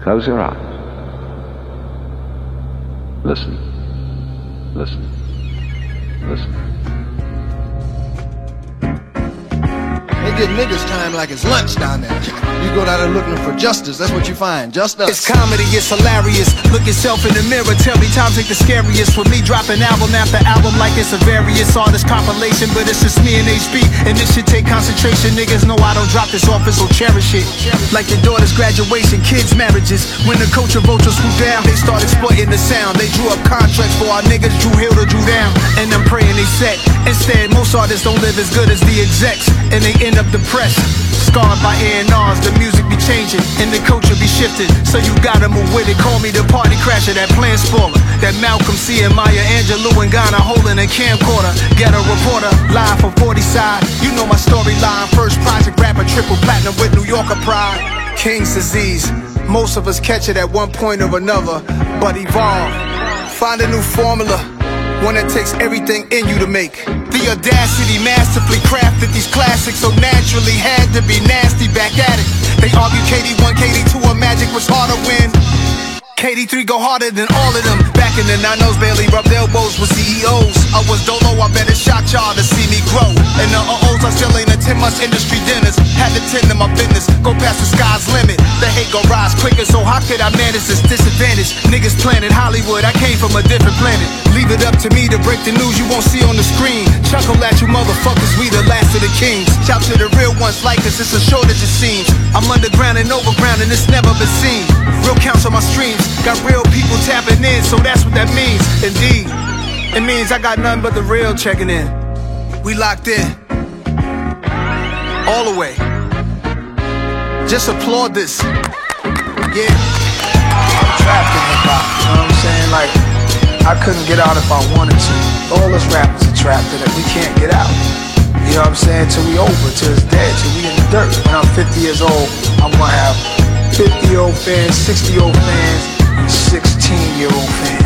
Close your eyes. Listen. Listen. Listen. They get niggas time like it's lunch down there. You go down there looking for justice, that's what you find, just us. It's comedy, it's hilarious. Look yourself in the mirror, tell me times ain't the scariest. For me dropping album after album like it's a various artist compilation. But it's just me and HB, and this shit take concentration. Niggas know I don't drop this office, so cherish it. Like your daughter's graduation, kids' marriages. When the culture vultures swoop down, they start exploiting the sound. They drew up contracts for our niggas, Drew Hill to Drew down. And I'm praying they set. Instead, most artists don't live as good as the execs, and they end up depressed, scarred by A&Rs. The music be changing and the culture be shifting, so you gotta move with it. Call me the party crasher, that plan spoiler, that Malcolm C and Maya Angelou and Ghana holding a camcorder. Get a reporter live from 40 side. You know my storyline. First project rapper, triple platinum with New Yorker pride. King's disease. Most of us catch it at one point or another, but evolve. Find a new formula, one that takes everything in you to make. The audacity masterfully crafted these classics, so naturally had to be nasty back at it. They argue KD1, KD2, or Magic was harder when KD3 go harder than all of them. Back in the 90s, barely rubbed elbows with CEOs. I was dolo, I bet it shocked y'all to see me grow. And the uh-ohs, I still ain't a 10 months industry dinners. Had to tend to my business, go past the sky's limit. The hate gon' rise quicker, so how could I manage this disadvantage? Niggas planet Hollywood, I came from a different planet. Leave it up to me to break the news you won't see on the screen. Chuckle at you motherfuckers, we the last of the kings. Shout to the real ones like us, it's a shortage it seems. I'm underground and overground and it's never been seen. Real counts on my streams, got real people tapping in, so that's what that means. Indeed, it means I got nothing but the real checking in. We locked in, all the way. Just applaud this. Yeah. I'm trapped in hip hop, you know what I'm saying? Like, I couldn't get out if I wanted to. All us rappers are trapped in it, we can't get out. You know what I'm saying? Till we over, till it's dead, till we in the dirt. When I'm 50 years old, I'm gonna have 50-year-old fans, 60-year-old fans, and 16-year-old fans.